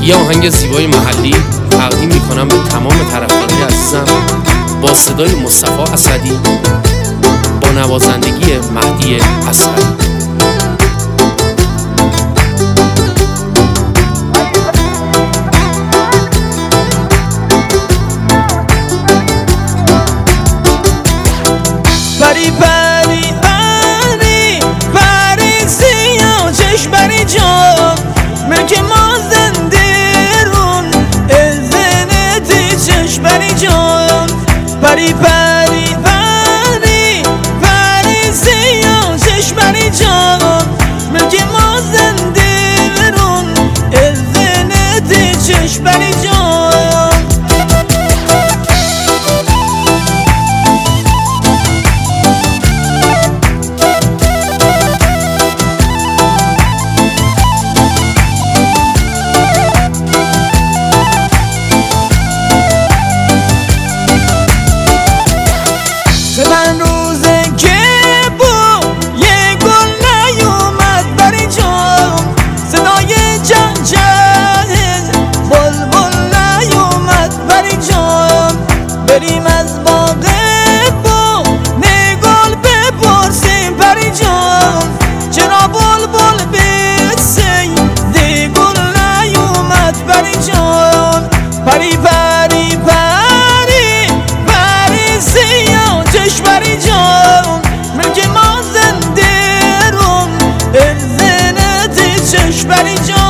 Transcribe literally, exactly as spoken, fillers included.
یه آهنگ زیبای محلی تقدیم میکنم به تمام طرفدارای عزیزم با صدای مصطفی اسدی با نوازندگی مهدی اصغری. پری پری پری پری سیاه چشم بری جان ملک ما زنده رون ازنتی چشم بری جان پری پری پری پری سیاه چشم بری جان ملک ما زنده رون ازنتی چشم بری جان من روزه که بو یه گل نیومد بری جان صدای جنجل بلبل نیومد بری جان بریم از باغ بو نگل بپرسیم بری جان چرا بلبل بسی دیگل نیومد بری جان پری پری پری پری سیاه چشم بری جان ملک ما زنده رون ازنتی چشم بری جان